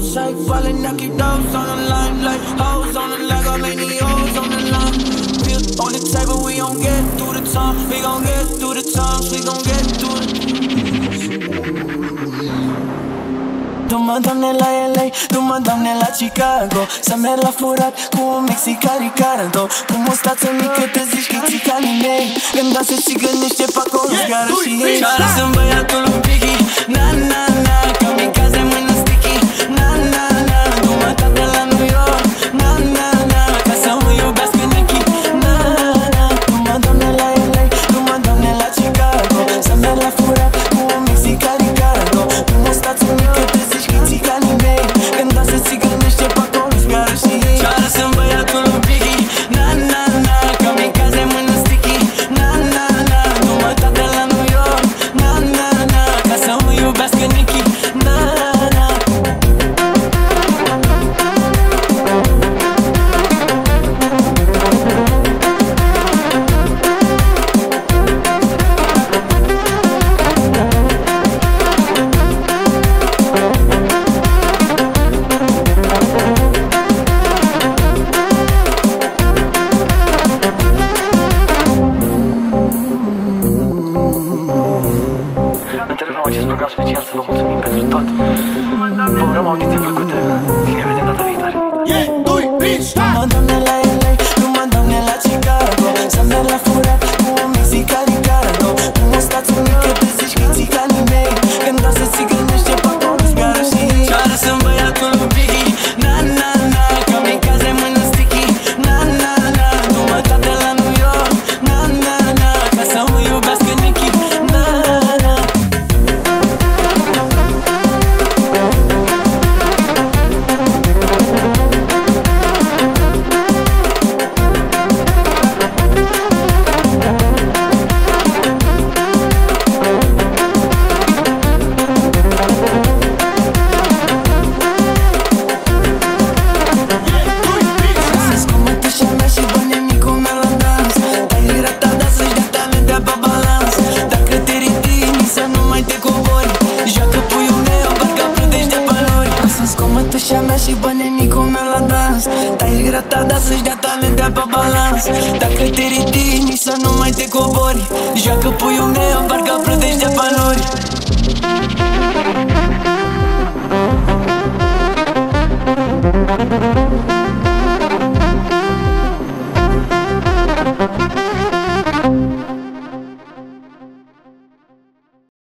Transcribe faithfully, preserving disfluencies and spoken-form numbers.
hoes like falling, I keep those on the line. Like hoes on the line, got many hoes on the line. We on the table, we gon' get through the time. We gon' get through the times, we gon' get through the. Du-mă, Doamne, la L A, du-mă, Doamne, la Chicago. Să merg la furat cu un mexican Ricardo. Cu mustață mică te zici că țicanii mei. Când danse țigănește pe acolo scară și ei. Ceară sunt băiatul lui Biggie. Na, na, na, kamikaze mână sticky. Na, na, na, du-mă, tată la New York. Na, na, na, ca să mă iubească Nicki. Na, na, du-mă, Doamne, la L A, du-mă, Doamne, la Chicago. Să merg la furat cu un mexican Ricardo. Cu mustață mică te zici că țicanii mei. Când danse țigănește pe acolo scară și ei. Ceară sunt băiatul lui Biggie. Na, na, na, kamikaze mână sticky. Na, na, na, du-mă, tată la New York. Na, na, na, ca să mă iubească Nicki. Na, na. Întrebăm acest program special să vă mulțumim pentru tot. Vă urăm audiție plăcută și ne vedem data viitoare. Du-mă, Doamne, la L A, du-mă, Doamne, la Chicago. Să merg la furat cu un mexican Ricardo. Cu mustață mică te zici că țicanii mei. Când danse țigănește pe acolo scară și ei. Ceară sunt băiatul lui Biggie. Na, na, na, kamikaze mână sticky. Na, na, na, du-mă, tată la New York. Na, na, na, ca să mă iubească Nicki. Na, na. Astăzi cu mătușa mea și bănemicul meu la dans. Dai rata, dar să-și dea talentea pe balans. Dacă te ridici, să nu mai te cobori. Joacă puiul meu, parcă plătești de valori. Astăzi cu mătușa mea și bănemicul meu la dans. Dai rata, dar să-și dea talentea pe balans. Dacă te ridici, să nu mai te cobori. Joacă puiul meu, parcă plătești de